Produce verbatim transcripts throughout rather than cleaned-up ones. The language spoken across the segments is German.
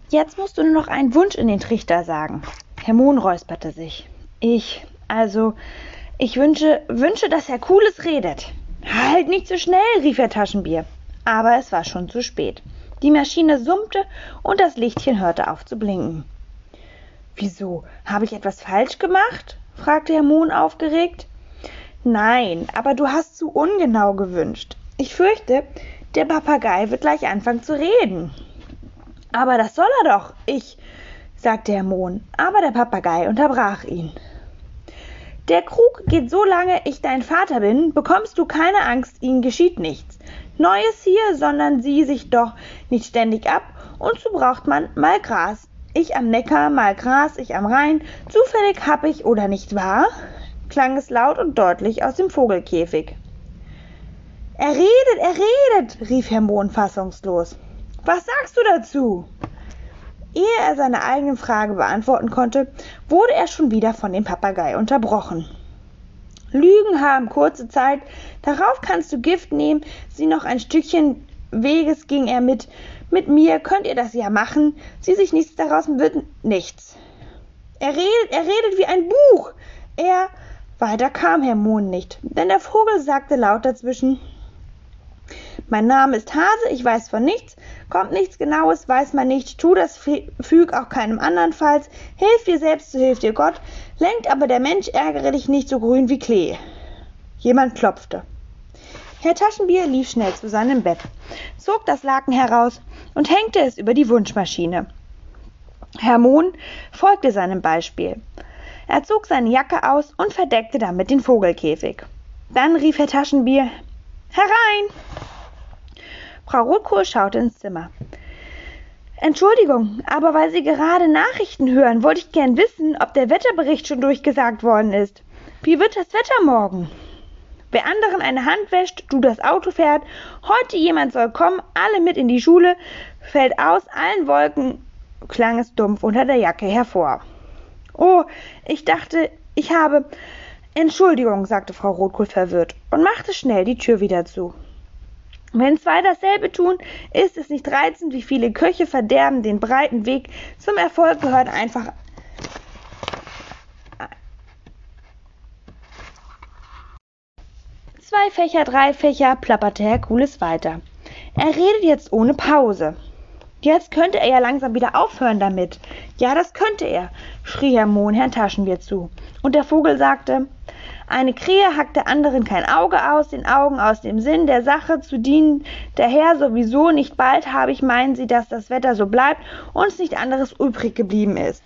Jetzt musst du nur noch einen Wunsch in den Trichter sagen. Hermon räusperte sich. Ich, also, ich wünsche, wünsche, dass Herkules redet. Halt nicht so schnell, rief Herr Taschenbier. Aber es war schon zu spät. Die Maschine summte und das Lichtchen hörte auf zu blinken. »Wieso? Habe ich etwas falsch gemacht?« fragte Hermon aufgeregt. »Nein, aber du hast zu ungenau gewünscht. Ich fürchte, der Papagei wird gleich anfangen zu reden.« »Aber das soll er doch, ich«, sagte Hermon, aber der Papagei unterbrach ihn. »Der Krug geht so lange ich dein Vater bin, bekommst du keine Angst, ihnen geschieht nichts. Neues hier, sondern sie sich doch nicht ständig ab, und so braucht man mal Gras. Ich am Neckar, mal Gras, ich am Rhein, zufällig hab ich, oder nicht wahr?« klang es laut und deutlich aus dem Vogelkäfig. »Er redet, er redet«, rief Hermon fassungslos. »Was sagst du dazu?« Ehe er seine eigene Frage beantworten konnte, wurde er schon wieder von dem Papagei unterbrochen. »Lügen haben kurze Zeit, darauf kannst du Gift nehmen, sie noch ein Stückchen Weges ging er mit. Mit mir könnt ihr das ja machen, sie sich nichts daraus wird nichts. Er redet, er redet wie ein Buch. Er, weiter kam Hermon nicht, denn der Vogel sagte laut dazwischen, »Mein Name ist Hase, ich weiß von nichts, kommt nichts Genaues, weiß man nicht, tu das, füg auch keinem andernfalls, hilf dir selbst, so hilft dir Gott, lenkt aber der Mensch, ärgere dich nicht so grün wie Klee.« Jemand klopfte. Herr Taschenbier lief schnell zu seinem Bett, zog das Laken heraus und hängte es über die Wunschmaschine. Hermon folgte seinem Beispiel. Er zog seine Jacke aus und verdeckte damit den Vogelkäfig. Dann rief Herr Taschenbier, »Herein!« Frau Rotkohl schaute ins Zimmer. »Entschuldigung, aber weil Sie gerade Nachrichten hören, wollte ich gern wissen, ob der Wetterbericht schon durchgesagt worden ist. Wie wird das Wetter morgen? Wer anderen eine Hand wäscht, du das Auto fährt, heute jemand soll kommen, alle mit in die Schule, fällt aus allen Wolken«, klang es dumpf unter der Jacke hervor. »Oh, ich dachte, ich habe...« »Entschuldigung«, sagte Frau Rotkohl verwirrt und machte schnell die Tür wieder zu. »Wenn zwei dasselbe tun, ist es nicht reizend, wie viele Köche verderben den breiten Weg. Zum Erfolg gehört einfach Zwei Fächer, drei Fächer«, plapperte Herkules weiter. »Er redet jetzt ohne Pause.« »Jetzt könnte er ja langsam wieder aufhören damit.« »Ja, das könnte er«, schrie Hermon Herrn Taschenbier zu. Und der Vogel sagte, »Eine Krähe hackt der anderen kein Auge aus, den Augen aus dem Sinn der Sache zu dienen, daher sowieso nicht bald habe ich meinen Sie, dass das Wetter so bleibt, uns nicht anderes übrig geblieben ist.«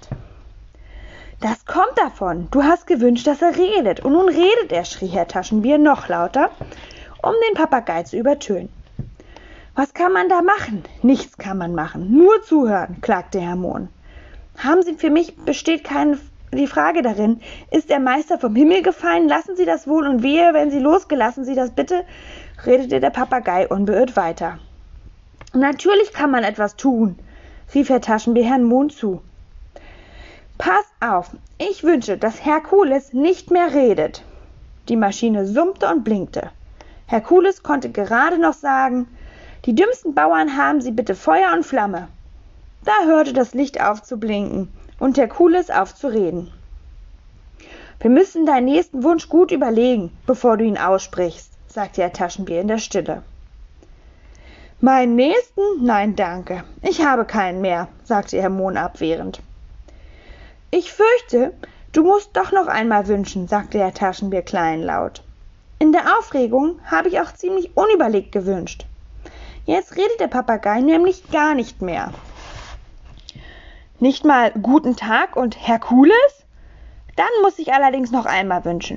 »Das kommt davon. Du hast gewünscht, dass er redet. Und nun redet er«, schrie Herr Taschenbier noch lauter, um den Papagei zu übertönen. »Was kann man da machen?« »Nichts kann man machen. Nur zuhören«, klagte Hermon. »Haben Sie für mich, besteht keine die Frage darin, ist der Meister vom Himmel gefallen? Lassen Sie das wohl und wehe, wenn Sie losgelassen Sie das bitte«, redete der Papagei unbeirrt weiter. »Natürlich kann man etwas tun«, rief Herr Taschenbier Hermon zu. »Pass auf, ich wünsche, dass Herkules nicht mehr redet.« Die Maschine summte und blinkte. Herkules konnte gerade noch sagen, »Die dümmsten Bauern haben Sie bitte Feuer und Flamme.« Da hörte das Licht auf zu blinken und Herkules auf zu reden. »Wir müssen deinen nächsten Wunsch gut überlegen, bevor du ihn aussprichst«, sagte Herr Taschenbier in der Stille. »Meinen nächsten? Nein, danke. Ich habe keinen mehr«, sagte Hermon abwehrend. »Ich fürchte, du musst doch noch einmal wünschen«, sagte Herr Taschenbier kleinlaut. »In der Aufregung habe ich auch ziemlich unüberlegt gewünscht. Jetzt redet der Papagei nämlich gar nicht mehr.« »Nicht mal guten Tag und Herkules? Dann muss ich allerdings noch einmal wünschen.«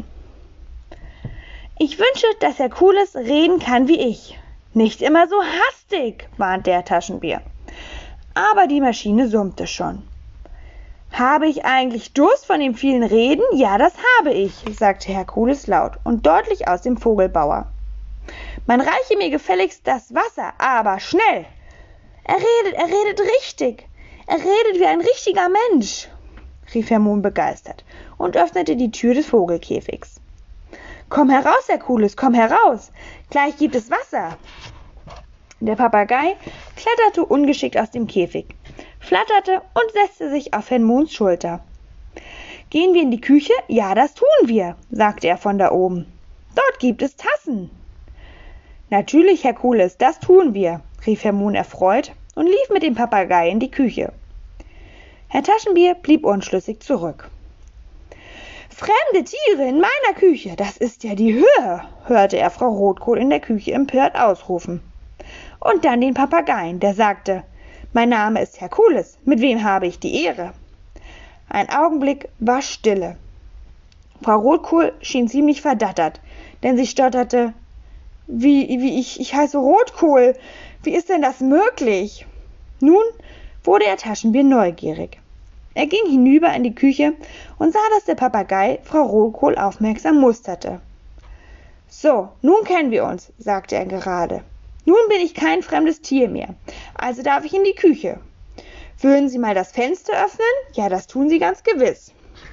»Ich wünsche, dass Herkules reden kann wie ich. Nicht immer so hastig«, warnte Herr Taschenbier. Aber die Maschine summte schon. »Habe ich eigentlich Durst von dem vielen Reden? Ja, das habe ich«, sagte Herkules laut und deutlich aus dem Vogelbauer. »Man reiche mir gefälligst das Wasser, aber schnell!« »Er redet, er redet richtig! Er redet wie ein richtiger Mensch«, rief Hermon begeistert und öffnete die Tür des Vogelkäfigs. »Komm heraus, Herkules, komm heraus! Gleich gibt es Wasser!« Der Papagei kletterte ungeschickt aus dem Käfig, flatterte und setzte sich auf Herrn Mohns Schulter. »Gehen wir in die Küche?« »Ja, das tun wir«, sagte er von da oben. »Dort gibt es Tassen.« »Natürlich, Herr Kules, das tun wir«, rief Herr Mohn erfreut und lief mit dem Papagei in die Küche. Herr Taschenbier blieb unschlüssig zurück. »Fremde Tiere in meiner Küche, das ist ja die Höhe«, hörte er Frau Rotkohl in der Küche empört ausrufen. Und dann den Papageien, der sagte: »Mein Name ist Herr Kules, mit wem habe ich die Ehre?« Ein Augenblick war Stille. Frau Rotkohl schien ziemlich verdattert, denn sie stotterte: Wie, wie, ich, ich heiße Rotkohl, wie ist denn das möglich? Nun wurde Herr Taschenbier neugierig. Er ging hinüber in die Küche und sah, dass der Papagei Frau Rotkohl aufmerksam musterte. »So, nun kennen wir uns«, sagte er gerade. »Nun bin ich kein fremdes Tier mehr, also darf ich in die Küche. Würden Sie mal das Fenster öffnen? Ja, das tun Sie ganz gewiss.«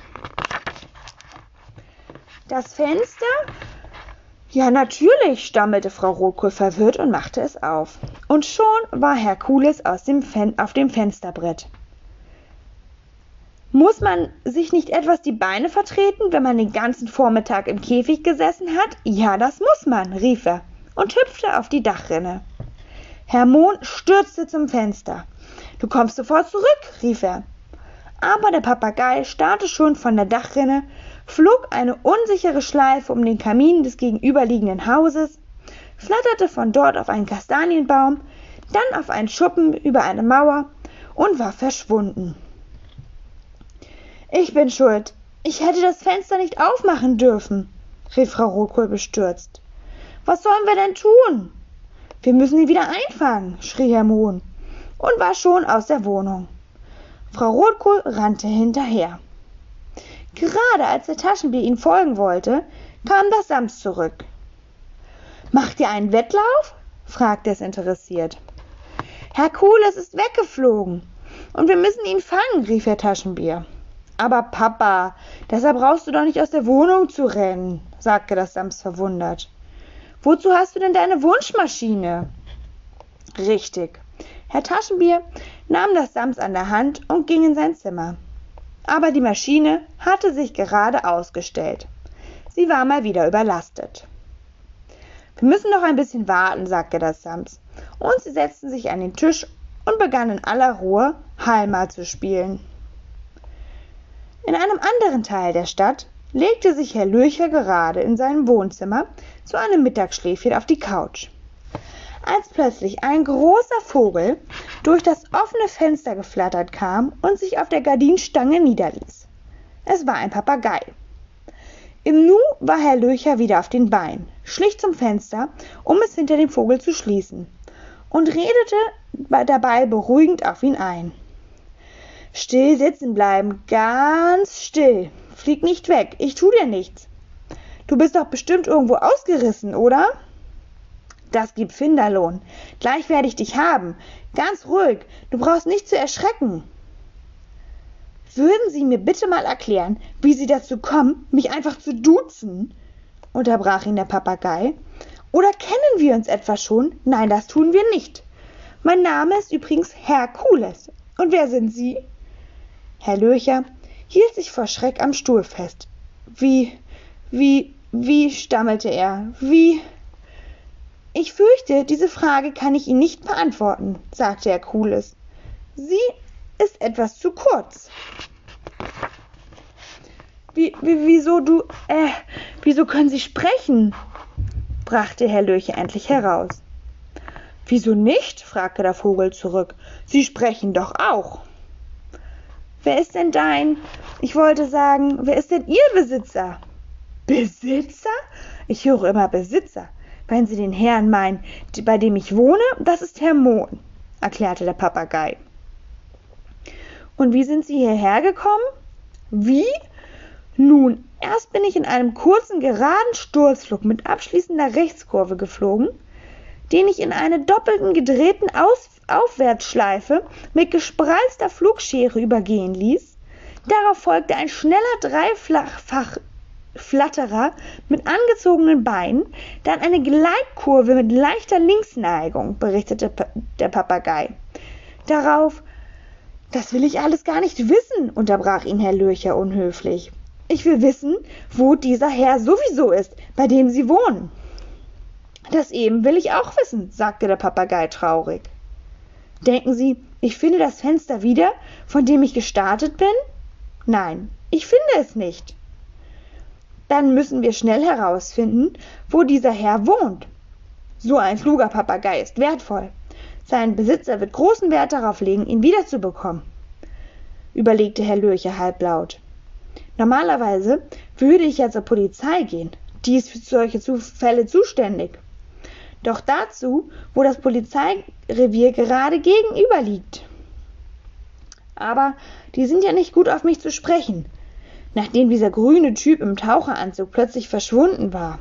»Das Fenster? Ja, natürlich«, stammelte Frau Rotkohl verwirrt und machte es auf. Und schon war Herr Kules aus dem Fen- auf dem Fensterbrett. »Muss man sich nicht etwas die Beine vertreten, wenn man den ganzen Vormittag im Käfig gesessen hat?« »Ja, das muss man«, rief er und hüpfte auf die Dachrinne. Herr Mohn stürzte zum Fenster. »Du kommst sofort zurück«, rief er. Aber der Papagei starrte schon von der Dachrinne, flog eine unsichere Schleife um den Kamin des gegenüberliegenden Hauses, flatterte von dort auf einen Kastanienbaum, dann auf einen Schuppen über eine Mauer und war verschwunden. »Ich bin schuld. Ich hätte das Fenster nicht aufmachen dürfen«, rief Frau Rotkohl bestürzt. »Was sollen wir denn tun?« »Wir müssen ihn wieder einfangen«, schrie Herr Mohn und war schon aus der Wohnung. Frau Rotkohl rannte hinterher. Gerade als der Taschenbier ihnen folgen wollte, kam das Sams zurück. »Macht ihr einen Wettlauf?«, fragte es interessiert. »Herr Kules ist weggeflogen und wir müssen ihn fangen«, rief Herr Taschenbier. »Aber Papa, deshalb brauchst du doch nicht aus der Wohnung zu rennen«, sagte das Sams verwundert. »Wozu hast du denn deine Wunschmaschine?« »Richtig.« Herr Taschenbier nahm das Sams an der Hand und ging in sein Zimmer. Aber die Maschine hatte sich gerade ausgestellt. Sie war mal wieder überlastet. »Wir müssen noch ein bisschen warten«, sagte das Sams, und sie setzten sich an den Tisch und begannen in aller Ruhe Halma zu spielen. In einem anderen Teil der Stadt legte sich Herr Lürcher gerade in seinem Wohnzimmer zu einem Mittagsschläfchen auf die Couch, als plötzlich ein großer Vogel durch das offene Fenster geflattert kam und sich auf der Gardinenstange niederließ. Es war ein Papagei. Im Nu war Herr Lürcher wieder auf den Beinen, schlich zum Fenster, um es hinter dem Vogel zu schließen, und redete dabei beruhigend auf ihn ein. »Still sitzen bleiben, ganz still. Flieg nicht weg, ich tu dir nichts. Du bist doch bestimmt irgendwo ausgerissen, oder?« »Das gibt Finderlohn. Gleich werde ich dich haben. Ganz ruhig, du brauchst nicht zu erschrecken.« »Würden Sie mir bitte mal erklären, wie Sie dazu kommen, mich einfach zu duzen?«, unterbrach ihn der Papagei. »Oder kennen wir uns etwa schon? Nein, das tun wir nicht. Mein Name ist übrigens Herr Kules. Und wer sind Sie?« Herr Lürcher hielt sich vor Schreck am Stuhl fest. »Wie, wie, wie«, stammelte er, »wie?« »Ich fürchte, diese Frage kann ich Ihnen nicht beantworten«, sagte Herr Kules. »Sie ist etwas zu kurz.« Wie, wie, wieso du, äh, wieso können Sie sprechen?«, brachte Herr Lürcher endlich heraus. »Wieso nicht?«, fragte der Vogel zurück. »Sie sprechen doch auch.« »Wer ist denn dein, ich wollte sagen, wer ist denn Ihr Besitzer?« »Besitzer? Ich höre immer Besitzer. Wenn Sie den Herrn meinen, bei dem ich wohne, das ist Herr Mohn«, erklärte der Papagei. »Und wie sind Sie hierher gekommen?« »Wie? Nun, erst bin ich in einem kurzen, geraden Sturzflug mit abschließender Rechtskurve geflogen, den ich in einer doppelten gedrehten Aus- Aufwärtsschleife mit gespreizter Flugschere übergehen ließ. Darauf folgte ein schneller Dreifachflatterer mit angezogenen Beinen, dann eine Gleitkurve mit leichter Linksneigung«, berichtete der Papagei. Darauf, Das will ich alles gar nicht wissen, unterbrach ihn Herr Lurcher unhöflich. Ich will wissen, wo dieser Herr sowieso ist, bei dem Sie wohnen. Das eben will ich auch wissen, sagte der Papagei traurig. Denken Sie, ich finde das Fenster wieder, von dem ich gestartet bin? Nein, ich finde es nicht. Dann müssen wir schnell herausfinden, wo dieser Herr wohnt. So ein kluger Papagei ist wertvoll. Sein Besitzer wird großen Wert darauf legen, ihn wiederzubekommen, überlegte Herr Lurcher halblaut. Normalerweise würde ich ja zur Polizei gehen, die ist für solche Fälle zuständig. Doch dazu, wo das Polizeirevier gerade gegenüber liegt. Aber die sind ja nicht gut auf mich zu sprechen, nachdem dieser grüne Typ im Taucheranzug plötzlich verschwunden war.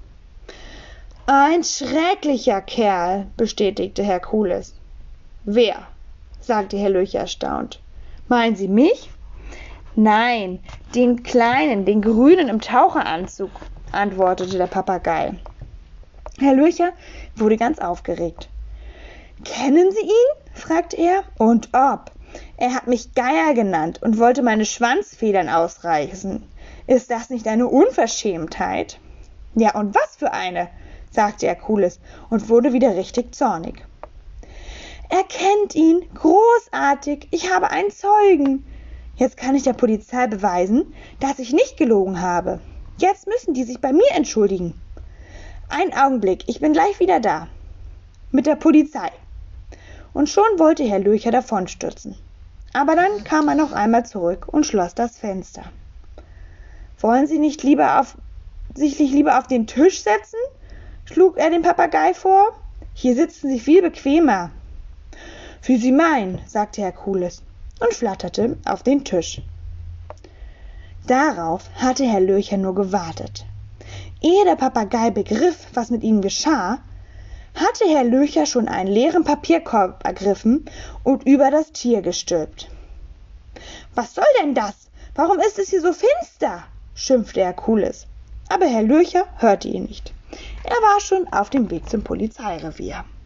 Ein schrecklicher Kerl, bestätigte Herr Kules. Wer? Sagte Herr Lurcher erstaunt. Meinen Sie mich? Nein, den Kleinen, den Grünen im Taucheranzug, antwortete der Papagei. Herr Lurcher wurde ganz aufgeregt. Kennen Sie ihn? fragte er. Und ob. Er hat mich Geier genannt und wollte meine Schwanzfedern ausreißen. Ist das nicht eine Unverschämtheit? Ja, und was für eine, sagte Herr Kules und wurde wieder richtig zornig. Er kennt ihn, großartig, ich habe einen Zeugen. Jetzt kann ich der Polizei beweisen, dass ich nicht gelogen habe. Jetzt müssen die sich bei mir entschuldigen. Einen Augenblick, ich bin gleich wieder da. Mit der Polizei. Und schon wollte Herr Lurcher davonstürzen. Aber dann kam er noch einmal zurück und schloss das Fenster. Wollen Sie nicht lieber auf, sich nicht lieber auf den Tisch setzen? Schlug er dem Papagei vor. Hier sitzen Sie viel bequemer. Wie Sie meinen, sagte Herr Kules und flatterte auf den Tisch. Darauf hatte Herr Lurcher nur gewartet. Ehe der Papagei begriff, was mit ihm geschah, hatte Herr Lurcher schon einen leeren Papierkorb ergriffen und über das Tier gestülpt. »Was soll denn das? Warum ist es hier so finster?« schimpfte Herr Kules. Aber Herr Lurcher hörte ihn nicht. Er war schon auf dem Weg zum Polizeirevier.